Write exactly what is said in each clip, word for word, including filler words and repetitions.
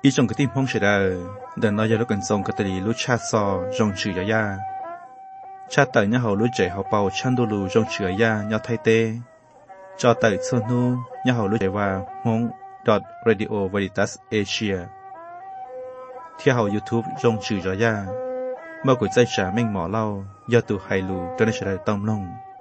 อีจงกระติมห้องเฉดาเดินน้อยยาลุกันทรงกระตีลุชาซอจงชื่อยายาชาติเนี่ยเขาลุใจเขาเป่าชันดูลูจงชื่อยายาไทยเตจอไต่ส่วนนู้เนี่ยเขาลุใจว่าฮง .radio veritas asia ที่เขา YouTube จงชื่อยายาเมื่อกุใจฉาเม่งหมอเล่ายาตูไฮลูจนได้เฉดาต้อมลง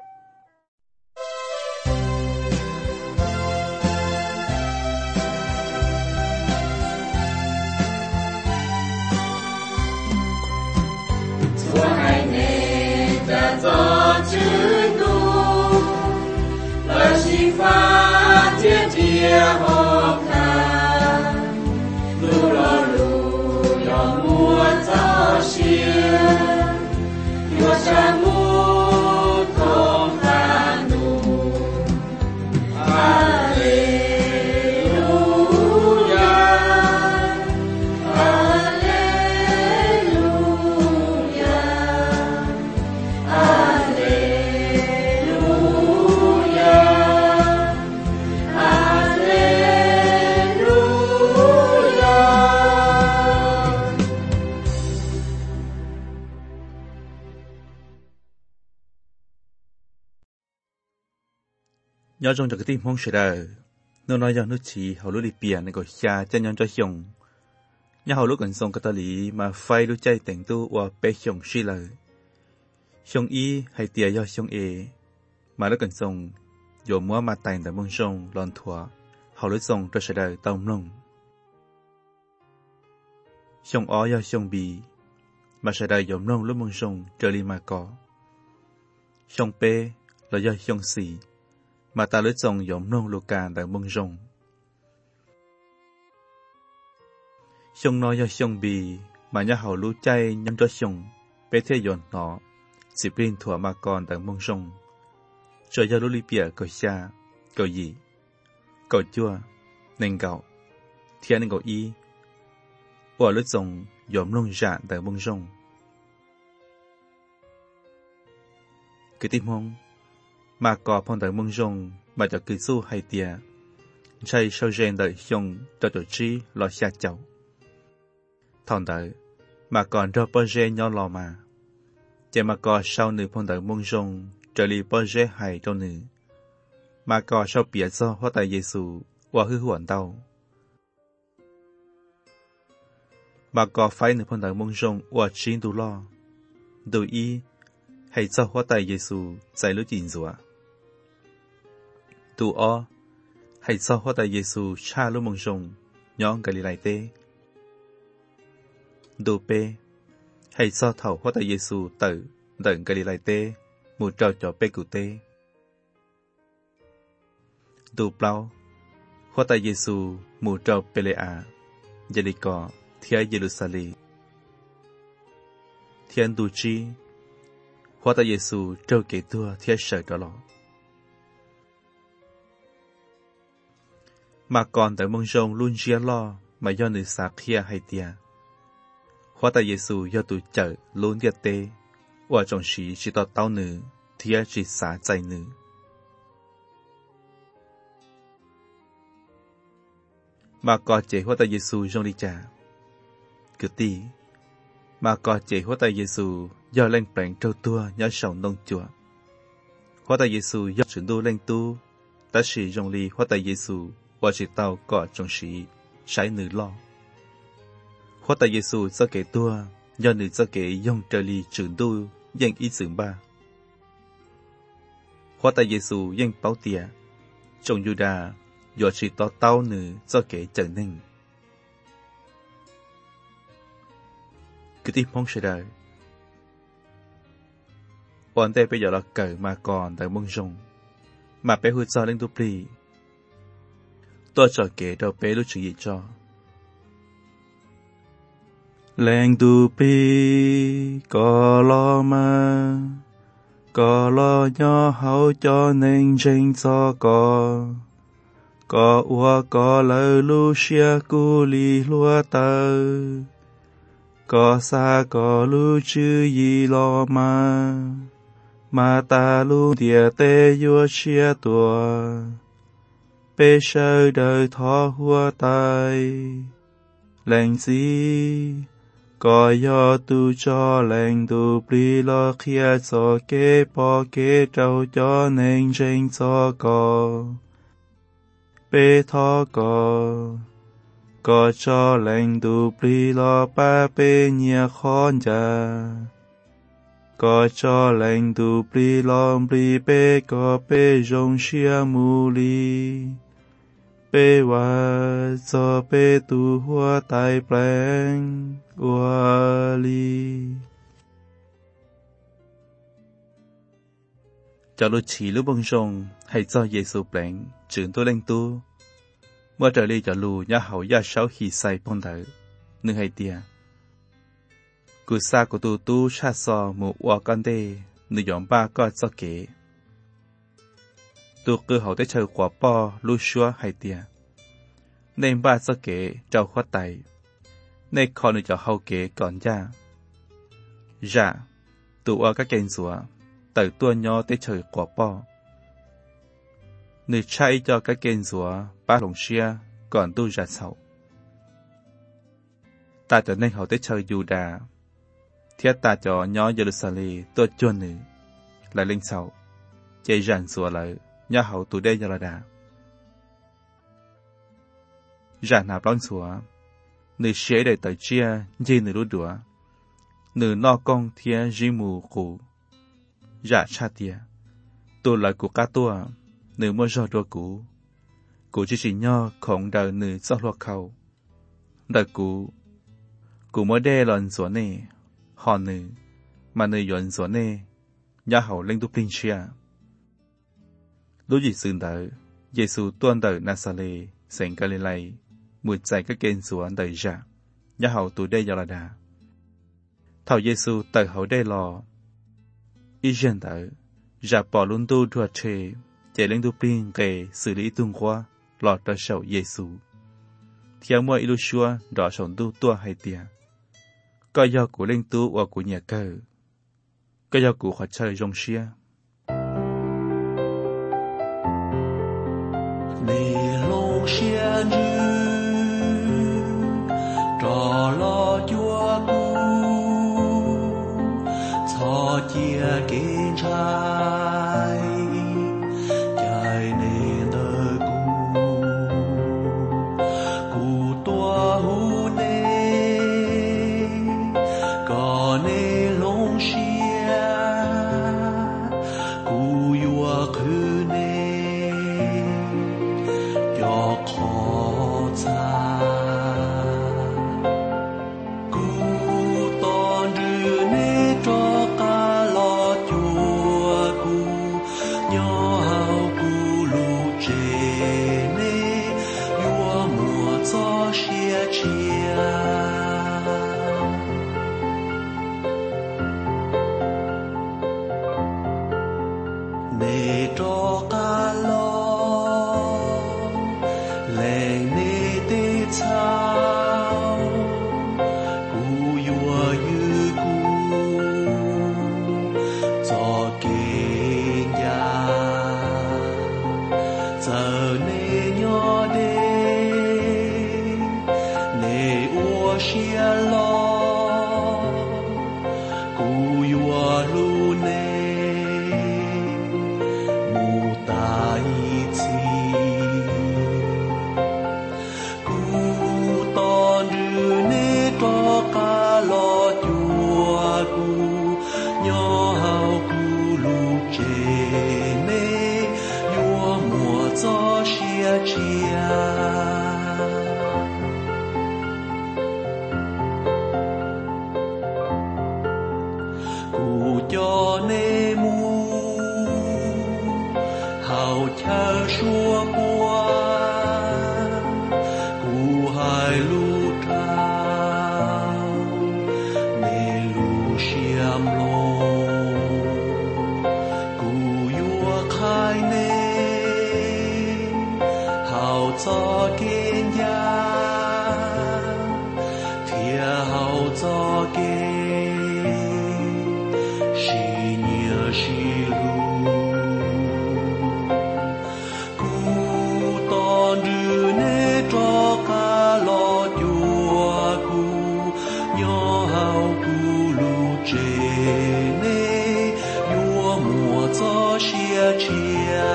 ย้อนจงจากที่ห้องเฉดาโนน้อยย้อนนุชีเขาลุลิเปียในกอชาจะย้อนจะหยงย้อนเขาลุกันทรงกตลีมาไฟลุใจแต่งตู้ว่าเปหยงชีเลยหยงอีให้เตียยอหยงเอมาลุกันทรงโยมว่ามาแต่งแต่เมืองชงลอนทัวเขาลุทรงจะเฉดาตอมลงหยงอ้อยอหยงบีมาเฉดาโยมลงลุเมืองชงเจอรีมากอหยงเปแล้วยอหยงสีมาตาลุจงยอมลงลูกการแต่เมืองจงชงน้อยชงบีมาเนี่ยเขารู้ใจย้ำจะชงเปเทยอนหนอสิบลินถั่วมากรแต่เมืองจงจอยาลุลิเปียก็ชาก็ยีก็จั่วหนึ่งเก่าเทียนหนึ่งเก่าอีว่าลุจงยอมลงจานแต่เมืองจงคือที่มองมากอพงแต่เมืองจงมาจากกิสู้ไฮเตียใช้เชาเจนเดยงตัวตัวจีรอชาเจ้าทอนเดยมาก่อนรอปเจย้อนรอมาเจมากอเชาหนึ่งพงแต่เมืองจงจะรีปเจไฮตัวหนึ่งมากอเชาเปียซ้อเพราะแต่เยซูว่าคือหวนเต้ามากอไฟหนึ่งพงแต่เมืองจงว่าชินดูล่อดูอีให้เจ้าเพราะแต่เยซูใจรู้จริงสัวตูอ้อให้เจ้าเพราะแต่เยซูชาลุมงชงย้องกะลิไลเต้ดูเป้ให้เจ้าเถ่าเพราะแต่เยซูเต๋อเดินกะลิไลเต้หมู่เจ้าจ่อเปกุเต้ดูเปล่าเพราะแต่เยซูหมู่เจ้าเปเลอาเยริกอเทียเยรูซาเล็มเทียนดูจีเพราะแต่เยซูเจ้าเกตัวเทียเฉยตลอดมาก่อนแต่เมืองจงลุ่นเชียล่อมาย้อนในสาเคียไฮเตียเพราะแต่เยซูยอตุเจอลุ้นเดียเตว่าจงชีชิตอเต้าหนึ่งเทียจิตสาใจหนึ่งมาก่อเจเพราะแต่เยซูจงดีจ่าคือตีมาก่อเจเพราะแต่เยซูย่อเล่งแปลงเจ้าตัวย่อเฉานงจั่วเพราะแต่เยซูย่อฉุนดูเล่งตู้แต่ชีจงลีเพราะแต่เยซูว่าจิตเต้าก็จงชีใช้หนึ่งล่อเพราะแต่เยซูจะเกตัวย้อนหนึ่งจะเกย่องเจลีจืนดูยังอีสึงบ้าเพราะแต่เยซูยังเป้าเตียจงยูดาหยอดจิตต่อเต้าหนึ่งจะเกเจอหนึ่งคือที่มองเฉยได้วันเต้ไปหยอดละเกิดมาก่อนแต่เมืองจงมาไปหุ่นจอเล่นตุปลีตัวจอเก๋เราเป้รู้จึงยิ่งจอแรงดูปีก็รอมาก็รอย่อเขาจอหนึ่งเชิงจอก็ก็อัวก็เลยลูเชียกูลีลัวเตอก็ซาก็ลูชื่อยีรอมามาตาลูเดียเตยัวเชียตัวเปเชอเดยทอหัวตาย lành gì có do tu cho lành tu bì lo kia cho kế bỏ kế trâu cho nên trên cho có bê thọ có có cho lành tu bì lo ba bê nhia khôn già có cho lành tu bì lo bì bê có bê rong xia mù li bê hoa cho bê tu hoa tai pleng hoa li cho lúc chỉ lúc bông rong hay cho Giêsu pleng trưởng tôi lên tuมื่อเจอลีจะรู้ย่าเขาย่าเช้าขี่ใส่ปนเถอนึกให้เตียกูซากูตูตู้ชาซอหมู่วัวกันเดนึกยอมบ้าก็จะเก๋ตูคือเขาได้เชิญกว่าป้อรู้ชัวให้เตียในบ้าจะเก๋เจ้าขวัดไตในคอนึกจะเขาเก๋ก่อนย่าย่าตัวก็เก่งสัวแต่ตัวย่อได้เชิญกว่าป้อนึกใช้เจ้าก็เก่งสัวป้าหลงเชียก่อนตู้จะเศร้าตาจะในเขาได้เชิญยูดาเทียตาจอย่อเยรูซาเล็มตัวจวนหนึ่งและเล่งเศร้าใจจันสัวเลยย่าเขาตัวได้ยาลดาจันหาปล้อนสัวนึกเชียได้แต่เชียยีนึกรู้ดัวนึกนอกกองเทียจีมูกูจันชาเตียตัวเลยกูก้าตัวนึกมั่วจอตัวกูกูchỉ chỉ nhỏ không đợi nữ cho lọt khẩu đợiกูกูmới đe lần xuống nè họ nữ mà nữ dọn xuống nè nhà hậu lên tu linh chia lúc gì xưng đợi Giêsu tuân đợi Nazareth thành Galilee một giải các kênh xuống đợi ra nhà hậu tu đe giờ là đà thầu Giêsu đợi hậu đe lò ý dân đợi ra bỏ luôn tu đuổi chơi chạy lên tu linh kề xử lý tung qua lọt ra sầu Giêsu theo mỗi ilu xua đỏ sòng tu tua hay tia có do của linh tu và của nhà cờ có do của họ chơi rong xia nề long xia như trò lo chúa cu cho chia kiến trai chạy nên đời cho ca lo chùa chia chia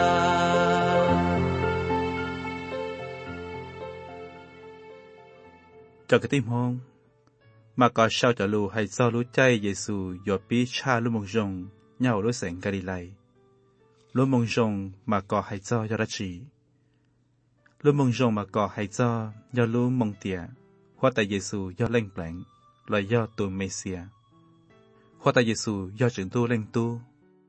cho cái tim hông mà có sao cho lù hay do lũ chay Giêsu do bí cha lũ mông rồng nhau lũ sẹn Galilee lũ mông rồng mà có hay do do ra chỉ lũ mông rồng mà có hay do do lũ mông tía hoa tại Giêsu do lên blank là do tụ Messia hoa tại Giêsu do trưởng tu lên tu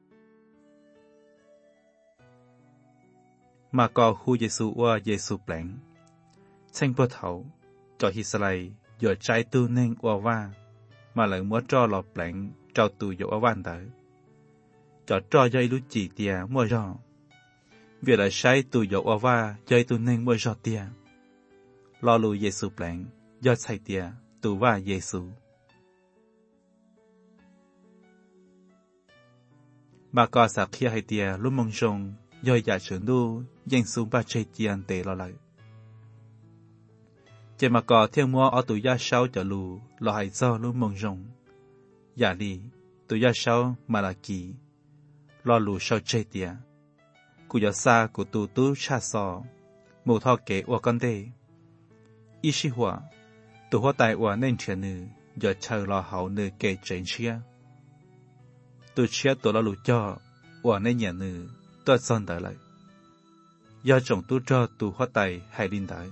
mà có khu Giêsu qua Giêsu blank tranh bơ thấu cho Israel giờ trái tu nên qua va mà lại muốn cho lọp lạnh cho tu dỗ van tới cho cho dây lú chỉ tia mua rò vì là trái tu dỗ va dây tu nên mua rò tia lo lù Giêsu lạnh do sai tia tu va Giêsu mà có sạc kia hay tia lúc mong rong do giả trưởng đu danh xuống ba chơi tiền tệ lo lại chỉ mà có thiên mua ở tụi gia sáu cho lù lo hay do lú mông rồng giả đi tụi gia sáu mà là kỳ lo lù sau chơi tia cụ giờ xa của tụi tú cha sò mù thọ kể của con đê ý sĩ hòa tụi hoa tài hòa nên chuyện nữ giờ chờ lo hậu nữ kể chuyện chia tụi chia tụi lo lù cho hòa nên nhà nữ tôi son đợi lại do chồng tú cho tụi hoa tài hay linh đợi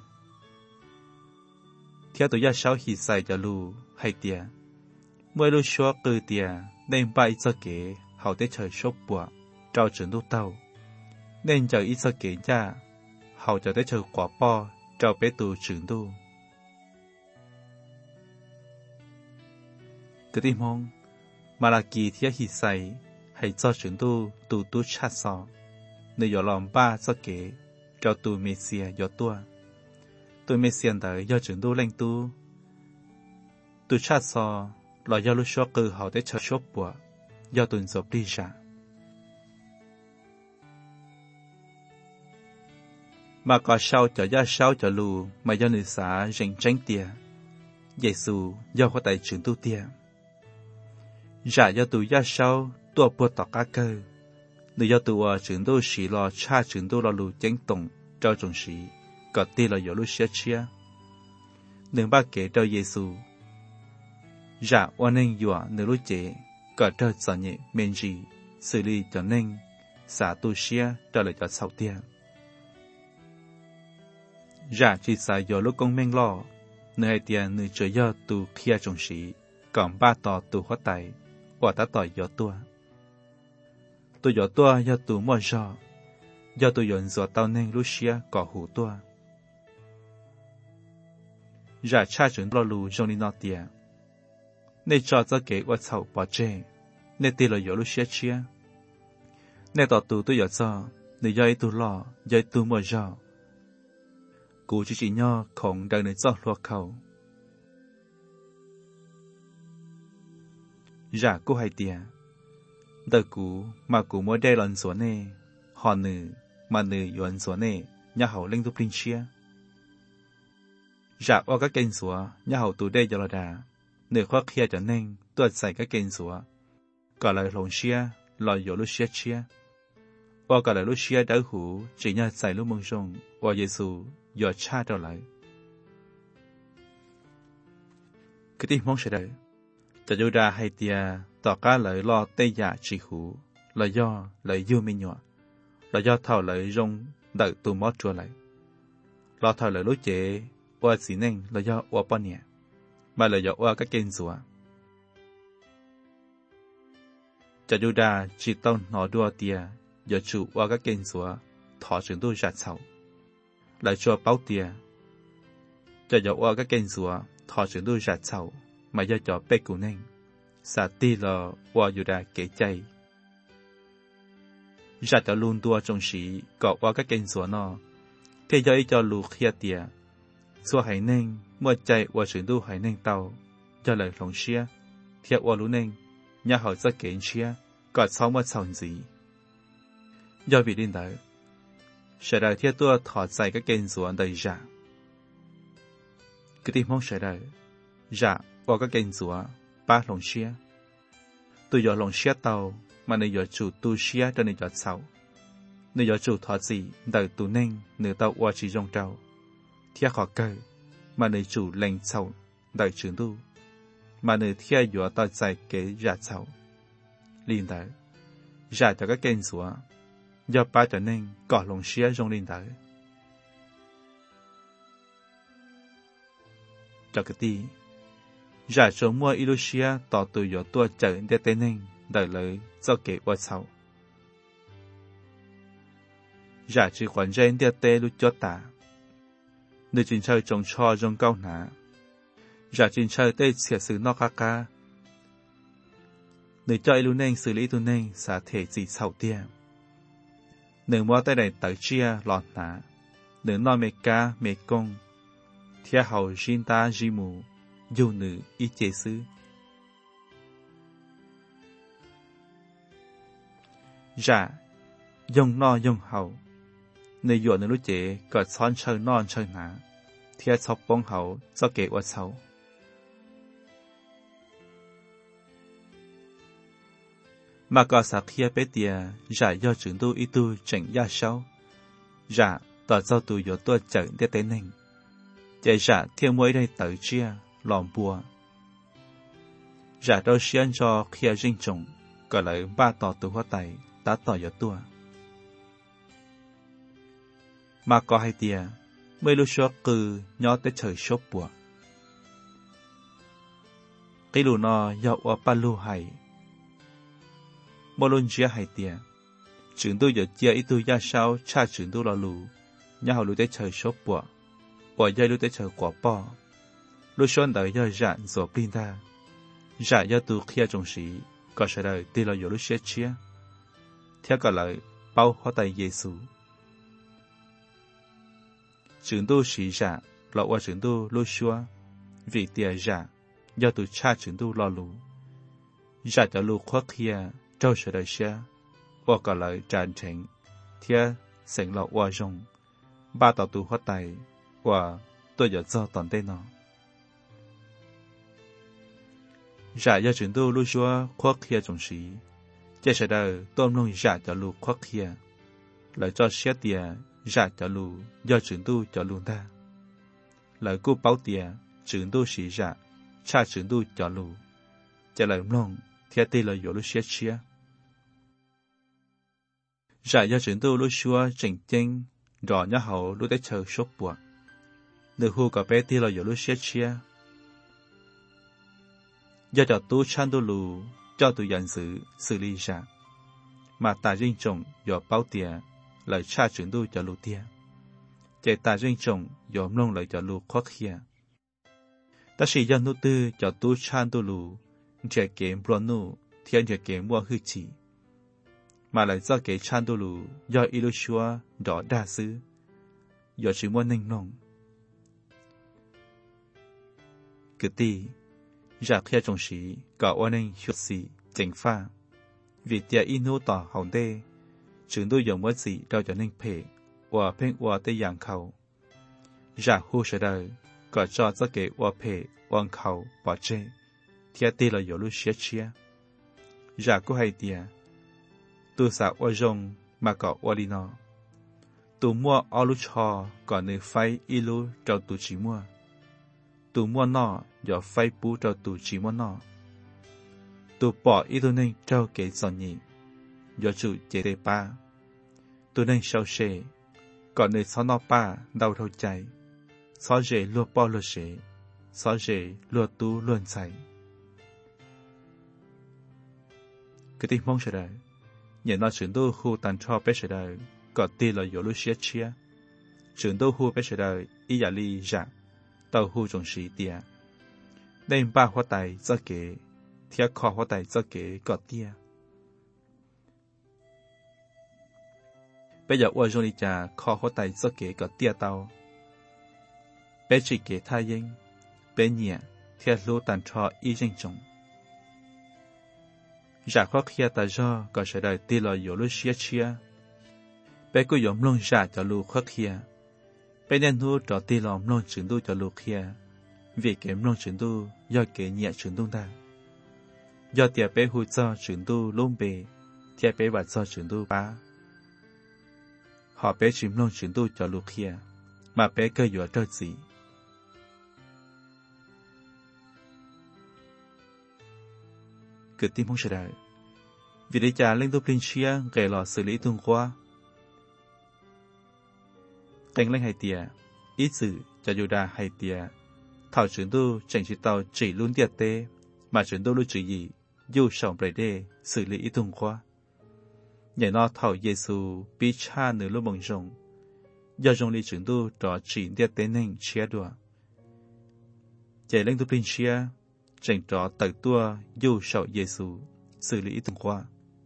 theo tụi gia sáu hì sai cho lù hay tia mỗi lù xóa cư tia nên ba ít cho kế hậu tới trời sốt bùa trao trường đu tàu nên chờ ít cho kế cha hậu chờ tới trời quả po trao bé tù trường đu cái tim hông mà là kỳ theo hì sai hay cho trường đu tù tù chát sò nơi giờ làm ba cho kế trao tù Messia giờ tua tôi mới xem tới do trưởng tu lên tu tu chat so là do lúc xóa cử họ để chờ shop bùa do tuần dọc đi ra mà có sau cho do sau cho lù mà do nữ xã rình tránh tia Giêsu do có tại trưởng tu tia giả do tu do sau tua bùa tọt cá cơ nữ do tu ở trưởng tu sĩ lo cha trưởng tu lo lù chánh tổng cho trọng sĩ có tiền là do lúc xia chia nương ba kể cho Giêsu giả oan nên dọa nửa lúc chế có cho sợ nhẹ men gì xử lý cho nên xả tu xia trở lại cho sau tiền giả chỉ xả do lúc công men lo nửa hai tiền nửa chơi do tu kia trọng sĩ còn ba tò tu hóa tài và ta tỏi do tua tu do tua do tu mua do do tu dọn dọa tao nên lúc xia có hủ tua giả cha trưởng lo lù trong đi nọ tia nên cho cho kế qua sầu bỏ chê nên tiền là dỗ lúc xia chia nên tỏ tù tôi dỗ cho nên do tu lo do tu mua do cụ chỉ chỉ nho không đang nên cho lo khẩu giả cô hay tia đời cụ mà cụ mua đe lần số nè họ nữ mà nữ yuan số nè nhà hậu linh tu linh chia giả qua các kênh sủa nhà hậu tù đây cho là đà nửa khoác kia cho nên tuột xài các kênh sủa còn lại lồng xia lòi dỗ lúc xia chia qua còn lại lúc xia đỡ hủ chỉ nhà xài lúc mông rong qua Giêsu dò cha trở lại cái tiếng mong sẽ đợi cho dù ra hay tia tỏ cá lợi lo tây giả chỉ hủ là do lợi dư mi nhọ là do thảo lợi rong đợi tù mót chua lại lo thảo lợi lúc chế qua chỉ nên là do qua bao nhiêu mà là do qua các kênh sủa cho dù ra chỉ tông nó đua tia do chủ qua các kênh sủa thọ trường tu giặt sầu lại cho báo tia cho do qua các kênh sủa thọ trường tu giặt sầu mà do cho bé cụ nên sa ti là qua dù ra kể chay giặt cho luôn tua trong sĩ có qua các kênh sủa nó thế do ý cho lù khía tia xua hải nên mua chạy qua trường tu hải nên tàu cho lời lòng xia thiệt qua lũ nên nhà họ rất kỹ xia có sáu mươi sáu gì do vì liên đới sẽ đời thiệt tua thọ dạy các kênh ruộng đầy giả cái tim mong sẽ đời giả qua các kênh ruộng ba lòng xia từ giờ lòng xia tàu mà nơi giờ chủ tu xia cho nơi giờ sáu nơi giờ chủ thọ gì đời tu nên nơi tàu qua chỉ trong trâu thiết khó cơ mà nơi chủ lệnh sáu đời trường tu mà nơi thiết giờ tàu dài kế giả sáu liên tới giả cho các kênh xuống do ba trở nên cỏ lồng xia trong liên tới cho cái tí giả số mua Ilusia tỏ từ giờ tua trở để tên nên đời lời do kế qua sau giả chỉ quản gen để tê lúc cho ta nơi chính chơi trồng cho trong cao nã giả chính chơi tê xỉa sự nó ca ca nơi cho Ilu nên xử lý tu nên xả thể gì sầu tia nơi mua tay này tới chia lọt nã nơi nói mê ca mê công theo hậu xin ta di mù dù nữ y chế sư giả dùng no dùng hậu nơi dọn nơi lúc chế có xón chơi non chơi nã theo sọc bông hậu do kế qua sau mà có sạc kia bé tia giả do trưởng tu y tu chẳng gia sau giả tỏ do tu dỗ tu chẳng để tế nền chạy giả thiên mỗi đây tới chia lòng bùa giả đâu xiên cho kia rinh trùng có lại ba tỏ tu hoa tay đã tỏ dỗ tua mà có hai tia mới lúc xóa cư nhỏ tới trời sốt bùa cái lù nó do ở ba lù hay mỗi lần chia hai tia trưởng tu giờ chia ít tu gia sao cha trưởng tu lo lù nhà họ lù tới trời sốt bùa ở dây lù tới trời quả bò lù xuân đời do rạn rồi pin ta rạn do tu kia trồng sĩ có sẽ đời tì lo giờ lù xé chia theo cả lời bao hoa tay Giêsu trưởng tu sĩ rạn lo qua trưởng tu lù xua vì tia rạn do tu cha trưởng tu lo lù rạn cho lù khoác kia trâu sẽ đời xe và cả lời tràn tránh theo sinh lọ qua rong ba tàu tu hoa tay và tôi giờ do toàn tên nó giả do trưởng tu lưu xua khoác kia trong sĩ chỉ sẽ đời tôm nông giả cho lưu khoác kia lời cho xét tiền giả cho lưu do trưởng tu cho lưu ta lời cô báo tiền trưởng tu sĩ giả cha trưởng tu cho lưu chỉ lời nông theo tên lời dỗ lưu xét chia giả do trưởng tu lưu xua chỉnh chênh rõ nhá hậu lưu tới chờ sốt buộc nữ hù có bé tí là dỗ lưu xét chia do cho tu chan tu lù cho tu nhận xử xử lý ra mà ta riêng trồng do báo tiền lời cha trưởng tu cho lù tiền chạy ta riêng trồng do nông lời cho lù khó khăn ta chỉ do nô tư cho tu chan tu lù chạy kiếm bron nô thiên chạy kiếm mua hư chỉ mà lại do cái chan tu lù do Ilushua đó đa sư do chỉ mua ninh nông cứ tí giả kia trong sĩ có ôn ninh xuất sĩ chính pha vì tia inu tỏ hồng đê chúng tôi dùng mất gì đâu cho ninh phê và phên và tê dạng khẩu giả hô sẽ đời có cho tất kế và phê vang khẩu bỏ chê tia tê là dỗ lưu xế chia giả có hay tia tu xả và rong mà có và đi nó tu mua ở lúc cho có nơi phái ilu cho tu chỉ mua tu mua nọ do phái bù cho tu chỉ mua nọ tu bỏ ít tu nên cho cái giòn nhị do chủ chế đề ba tu nên sau xe còn nơi sau nọ ba đau thâu chạy sau dễ lùa bỏ lùa xe sau dễ lùa tu luôn chạy cái tình mong sẽ đời nhận nó chuyển tu khu tàn cho bé sẽ đời có tì là dỗ lưu xế chia chuyển tu khu bé sẽ đời ý giả ly dạng tàu hù trong sĩ tia nên ba hoa tài do kế theo kho hoa tài do kế có tia bây giờ qua trong đi trà kho hoa tài do kế có tia tàu bé chỉ kế tha yên bé nhẹ theo lô tàn cho ý danh trọng giả khó khía ta do có sẽ đời tì là dỗ lưu xế chia bé cứ giống luôn giả cho lưu khó khía bé nên thu cho tì lòng luôn chuyển tu cho lưu khía vì kém luôn chuyển tu do kế nhẹ chuyển tu ta do tiệp bé hụt cho chuyển tu luôn bề theo bé và cho chuyển tu ba họ bé chìm luôn chuyển tu cho lục kia mà bé cơ dọa trơ gì cứ tim không sợ đời vì để trả lên tu linh chia kể lò xử lý tung qua cánh lên hai tia ít sự cho dù đa hai tia thảo chuyển tu chẳng chỉ tàu chỉ luôn tiệt tê mà chuyển tu luôn chỉ gì dù sống bể đê xử lý ít tung qua nhảy nó thảo Giêsu bị cha nửa lúc bằng rồng do rồng lý chuyển tu trò chỉ tiệt tê nên chia đùa chạy lên tu linh chia chẳng trò tự tua dù sống Giêsu xử lý ít tung qua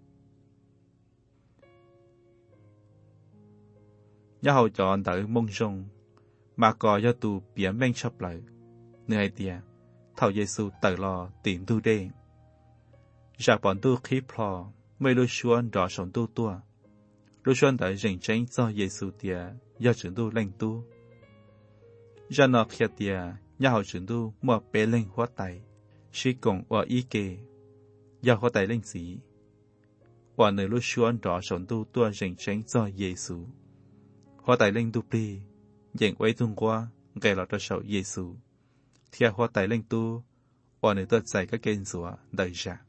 nhớ hậu chọn tới mông rồng mà có do tù biến men chấp lại nơi hai tia thảo Giêsu tự lo tìm tu đê giả bọn tu khí plò mới lưu xuân rõ sống tu tua lưu xuân tới rình tránh do Giêsu tia do trưởng tu lành tu ra nọ kia tia nhớ hậu trưởng tu mua bé lên hóa tay chỉ cùng ở ý kê do hóa tay lên gì và nơi lưu xuân rõ sống tu tua rình tránh do Giêsu hóa tay lên tu đi dành quấy tung qua gây lọt cho sầu Giêsu theo hóa tay lên tu và nơi tôi dạy các kênh rùa đầy ra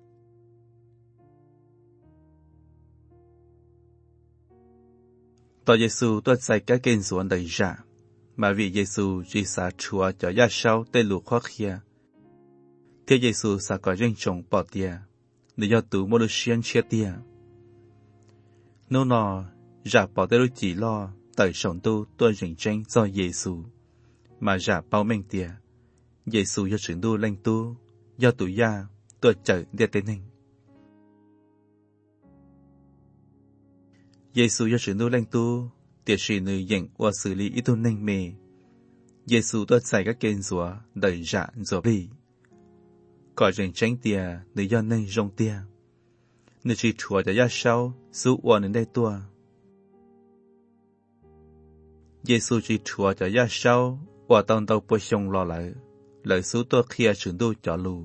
tòa Giêsu tôi dạy các kênh rùa đầy ra mà vì Giêsu chỉ xả chúa cho gia sau tên lục khó khía theo Giêsu xả có riêng chồng bỏ tia để cho tù mô lưu xuyên chia tia nô nọ giả bỏ tới lúc chỉ lo tới sống tu tôi rình tranh do Giêsu mà giả bao mình tia Giêsu cho chuyển tu lên tu do tù gia tôi chờ để tên hình Giêsu cho chuyển tu lên tu tiệt sĩ nữ dành và xử lý ít tu nênh mê Giêsu tôi dạy các kênh rùa đầy dạ rùa đi có rình tranh tia nữ do nênh rong tia nữ chỉ chúa cho gia sau giúp và đến đây tua Giêsu chỉ chúa cho gia sau và tông tàu bồi xong lo lại lời số tôi kia chuyển tu cho lù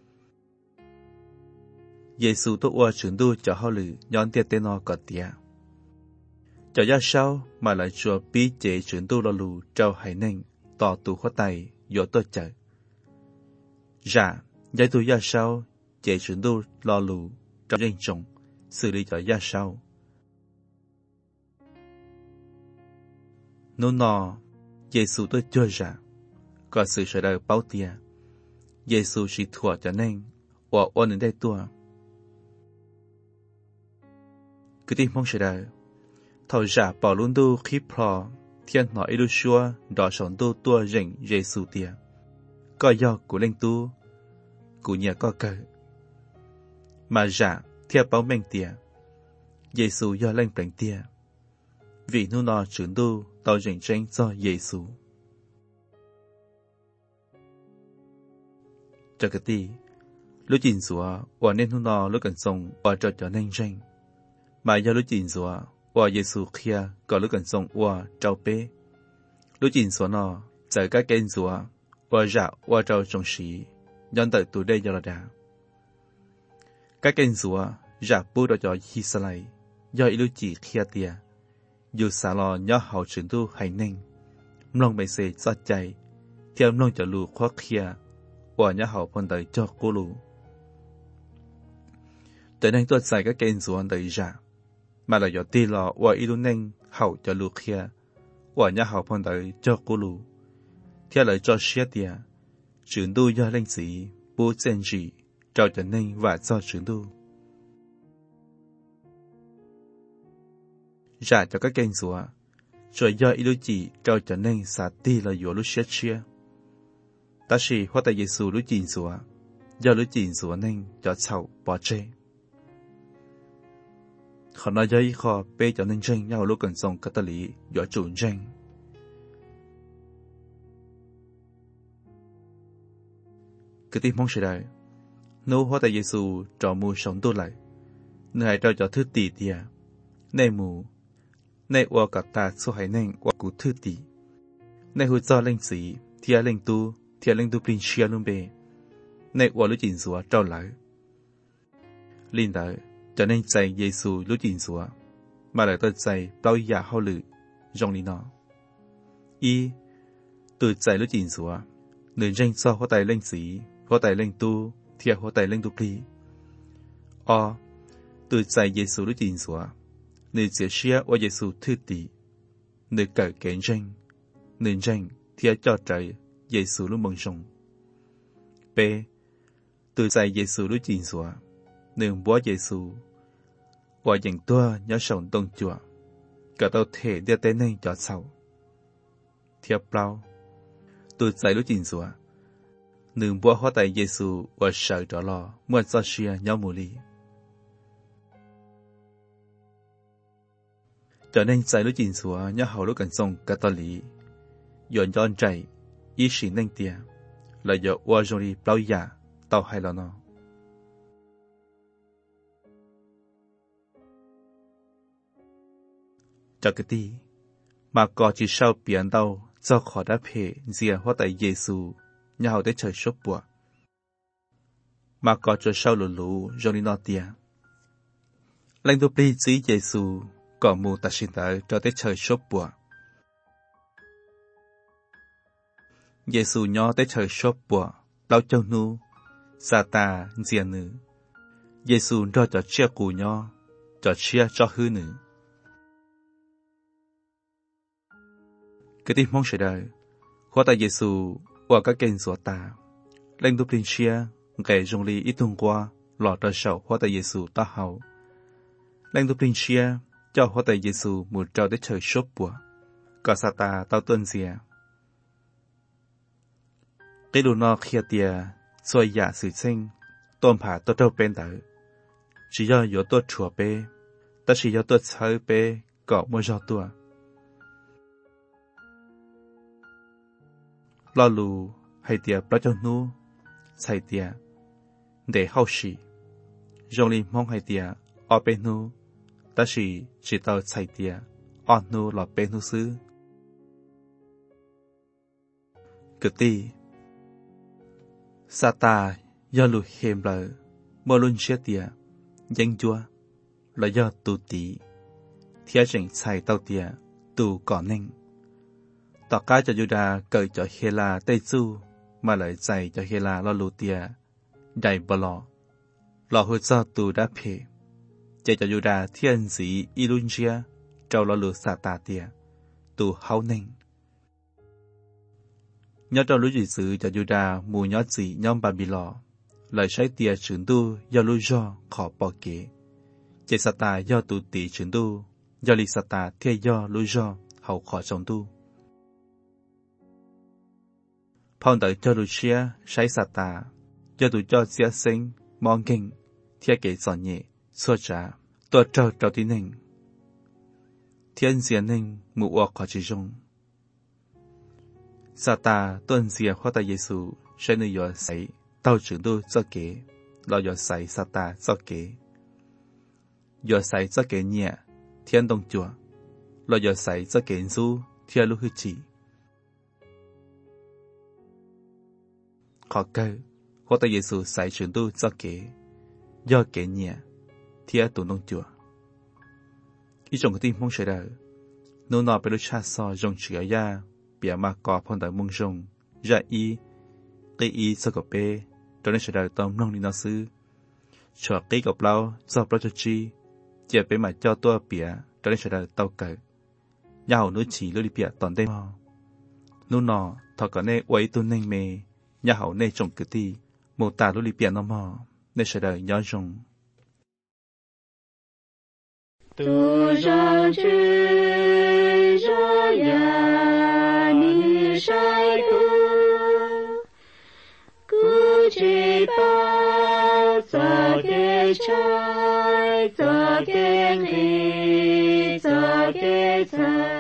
Giêsu tôi và chuyển tu cho họ lử nhón tiệt tên nó có tia cho gia sau mà lại chúa bí chế chuyển tu lo lù trao hải nênh tỏ tù khó tay dỗ tôi chờ dạ giải tu gia sau chế chuyển tu lo lù trao riêng chồng xử lý cho gia sau nô nọ Giêsu tôi chưa ra có sự sợ đời báo tia Giêsu chỉ thua cho nên và ôn đến đây tua cứ tìm mong sợ đời thầu giả bảo luôn tu khí plò thiên nói yêu xua đỏ sống tu tua rình Giêsu tia có do của linh tu của nhà có cờ mà giả theo báo mình tia Giêsu do lên bệnh tia vì nô nọ trưởng tu tao rình tranh do Giêsu cho cái tí lúc chín sủa và nên nô nọ lúc cần sống và cho cho nên tranh mà do lúc chín sủa và Giêsu kia có lúc cần sống và trao bê lúc chín sủa nọ tại các kênh sủa và giả và trao trong sĩ nhân tới tụ đây do là đã các kênh sủa giả bố đó cho Israel do ý lúc chỉ kia tia dù xả lò nhỏ hậu chuyển tu hay nên mong bày xế cho chạy theo mong cho lù khó khía và nhỏ hậu phân tới cho cô lù tới nên tôi xài các kênh xuống tới ra mà là do tì lò và ý lúc nên hậu cho lù khía và nhỏ hậu phân tới cho cô lù theo lời cho xế tìa chuyển tu do lên sĩ bố chân gì cho cho nên và cho chuyển tu trả cho các kênh rùa, rồi do ý lưu chỉ trao cho nên xả ti là dùa lúc xét chia. Ta chỉ hóa tại Giêsu lúc chỉnh rùa, do lúc chỉnh rùa nên cho chậu bỏ chê. Họ nói do ý khó bê cho nên tranh nhau lúc cần dòng các ta lý dùa chủ tranh. Cứ tìm mong sẽ đại, nếu hóa tại Giêsu trò mù sống tốt lại, nơi hãy trao cho thứ tỷ tìa, nơi mù, nơi ua cả ta số hải nên ua cụ thư tỷ, nơi hữu do lên sĩ, thịa lên tu, thịa lên tu bình xia luôn bề, nơi ua lúc chỉnh rùa trao lại. Linh đại, cho nên chạy Giêsu lúc chín xóa mà lại tôi chạy bao giờ hao lử trong lý nó y từ chạy lúc chín xóa nên tranh so có tài lên sĩ có tài lên tu thiệt có tài lên tu pli o từ chạy Giêsu lúc chín xóa nên chia sẻ với Giêsu thứ tỷ nên cởi kén tranh nên tranh thiệt cho trời Giêsu lúc mong sống b từ chạy Giêsu lúc chín xóa nên bố Giêsu và những tua nhớ sống đông chùa cả tàu thể đưa tới nên cho sau thiệp bao từ chạy lúc chín xóa nên bố hóa tại Giêsu và sợ trở lo muốn cho xia nhau mù lì cho nên chạy lúc chín xóa nhớ hậu lúc cảnh sông cả tàu lý dọn dọn chạy ý sĩ nên tiền là do qua trong đi bao giờ tàu hay là nó cho cái tí mà có chỉ sau biển đâu cho khỏi đã phê dìa hóa tại Giêsu nhà hậu để trời sốt bùa mà có cho sau lũ lũ trong đi nó tiền lãnh tục đi chỉ Giêsu có mù ta xin tới cho tới trời sốt bùa Giêsu nhỏ tới trời sốt bùa lao châu nu sa ta dìa nữ Giêsu cho cho chia cù nhỏ cho chia cho hư nữ cái tim mong sẽ đời khó tại Giêsu và các kênh sủa ta lên đúc linh chia kể dùng lý ít tuần qua lọt ra sầu khó tại Giêsu ta hậu lên đúc linh chia cho khó tại Giêsu một trao tới trời sốt bùa có sa ta tao tuân dìa cái đồ nó kia tia xoay giả sự sinh tôn phá tốt đâu bên tử chỉ do yếu tốt chùa bê ta chỉ do tốt chơi bê có mua do tua lo lù hay tia bao trong nu xài tia để hậu sĩ dùng li mong hay tia ở bên nu ta chỉ chỉ tao xài tia ở nu là bên nu xứ cực ti sa ta do lù hiểm lợi mơ luôn chia tia danh chúa là do tu tí theo trình xài tao tia tu có ninh tỏ cái cho Juda cởi cho Hela Tây Du mà lại dạy cho Hela lo lù tia đầy bò lò lò hồi do tu đã phê dạy cho Juda thiên sĩ Ilungia trâu lo lù sa ta tia tu hậu ninh nhớ trong lũ dị sự cho Juda mù nhớ dị nhóm bà bì lò lời sai tia trưởng tu do lũ do khó bỏ kế dạy sa ta do tu tỷ trưởng tu do li sa ta thiên do lũ do hậu khó trong tu phong tử cho Lucia sai sa ta cho tụi cho xia sinh mong kinh thiết kế giòn nhẹ xua trả tôi trâu trâu tí ninh thiên diện ninh mụ ọc khó chỉ dùng sa ta tuân dìa khoa ta Giêsu sẽ nơi dọa sấy tao trưởng tu cho kế lo dọa sấy sa ta cho kế dọa sấy cho kế nhẹ thiên đông chùa lo dọa sấy cho kế du thiên lúc hư chỉ khó cơ khoa ta Giêsu sấy trưởng tu cho kế do kế nhẹ thiên tụ đông chùa ý trong cái tim mong sẽ đợi nô nọ bị lúc cha so dùng chữa ya bia mà có phong đại mông rồng ra y cái y sau gặp bê cho nên sẽ đợi tóm nông đi nó sư cho cái gặp lao do bao cho chi chỉ bê mà cho tua bia cho nên sẽ đợi tàu cờ nhau núi chỉ lưu đi bia toàn đêm nô nọ thọ cả nê quấy tu nênh mê nhà hậu nê trồng cứ ti mồ tà lưu đi bia nó mò nên sẽ đợi nhớ rồng tu ra chư ra ya ni sai ku ku chi bao za ke chai za ke ni za ke chai